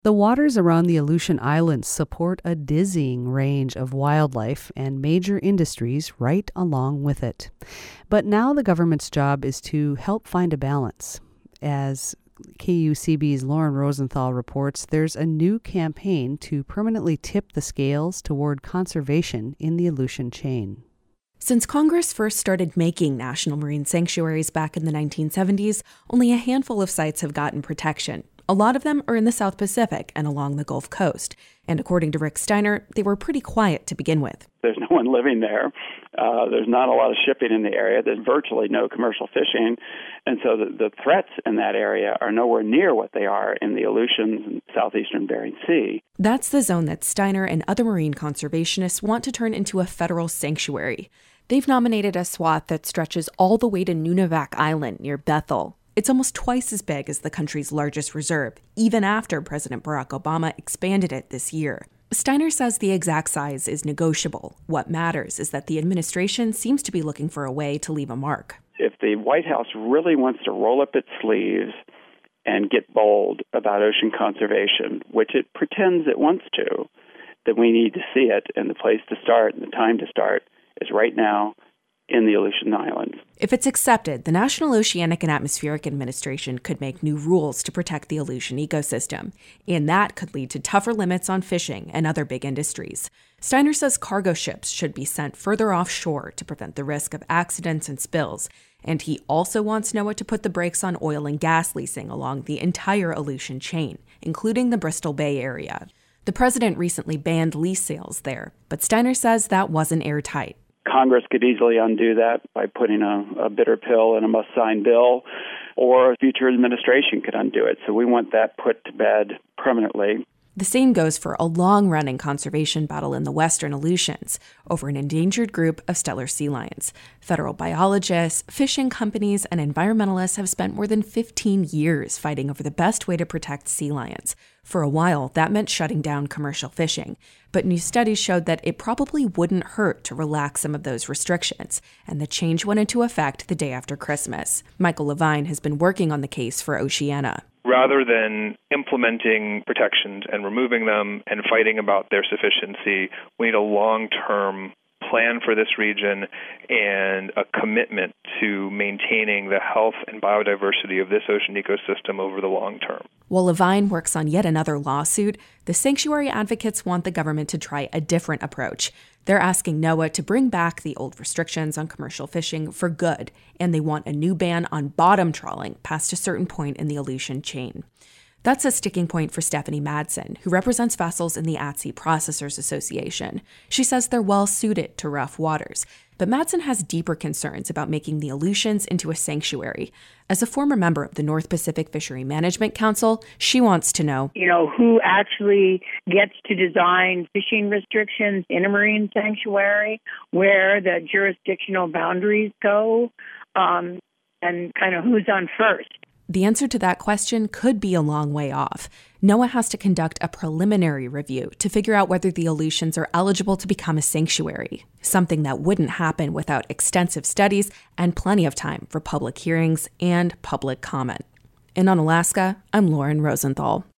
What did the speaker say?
The waters around the Aleutian Islands support a dizzying range of wildlife and major industries right along with it. But now the government's job is to help find a balance. As KUCB's Lauren Rosenthal reports, there's a new campaign to permanently tip the scales toward conservation in the Aleutian chain. Since Congress first started making national marine sanctuaries back in the 1970s, only a handful of sites have gotten protection. A lot of them are in the South Pacific and along the Gulf Coast. And according to Rick Steiner, they were pretty quiet to begin with. There's no one living there. There's not a lot of shipping in the area. There's virtually no commercial fishing. And so the threats in that area are nowhere near what they are in the Aleutians and southeastern Bering Sea. That's the zone that Steiner and other marine conservationists want to turn into a federal sanctuary. They've nominated a swath that stretches all the way to Nunivak Island near Bethel. It's almost twice as big as the country's largest reserve, even after President Barack Obama expanded it this year. Steiner says the exact size is negotiable. What matters is that the administration seems to be looking for a way to leave a mark. If the White House really wants to roll up its sleeves and get bold about ocean conservation, which it pretends it wants to, then we need to see it, and the place to start and the time to start is right now in the Aleutian Islands. If it's accepted, the National Oceanic and Atmospheric Administration could make new rules to protect the Aleutian ecosystem, and that could lead to tougher limits on fishing and other big industries. Steiner says cargo ships should be sent further offshore to prevent the risk of accidents and spills, and he also wants NOAA to put the brakes on oil and gas leasing along the entire Aleutian chain, including the Bristol Bay area. The president recently banned lease sales there, but Steiner says that wasn't airtight. Congress could easily undo that by putting a bitter pill in a must-sign bill, or a future administration could undo it. So we want that put to bed permanently. The same goes for a long-running conservation battle in the western Aleutians over an endangered group of Steller sea lions. Federal biologists, fishing companies, and environmentalists have spent more than 15 years fighting over the best way to protect sea lions. For a while, that meant shutting down commercial fishing. But new studies showed that it probably wouldn't hurt to relax some of those restrictions, and the change went into effect the day after Christmas. Michael Levine has been working on the case for Oceana. Rather than implementing protections and removing them and fighting about their sufficiency, we need a long-term plan for this region and a commitment to maintaining the health and biodiversity of this ocean ecosystem over the long term. While Levine works on yet another lawsuit, the sanctuary advocates want the government to try a different approach. They're asking NOAA to bring back the old restrictions on commercial fishing for good, and they want a new ban on bottom trawling past a certain point in the Aleutian chain. That's a sticking point for Stephanie Madsen, who represents vessels in the At-Sea Processors Association. She says they're well suited to rough waters, but Madsen has deeper concerns about making the Aleutians into a sanctuary. As a former member of the North Pacific Fishery Management Council, she wants to know, who actually gets to design fishing restrictions in a marine sanctuary, where the jurisdictional boundaries go, and kind of who's on first. The answer to that question could be a long way off. NOAA has to conduct a preliminary review to figure out whether the Aleutians are eligible to become a sanctuary, something that wouldn't happen without extensive studies and plenty of time for public hearings and public comment. And on Alaska, I'm Lauren Rosenthal.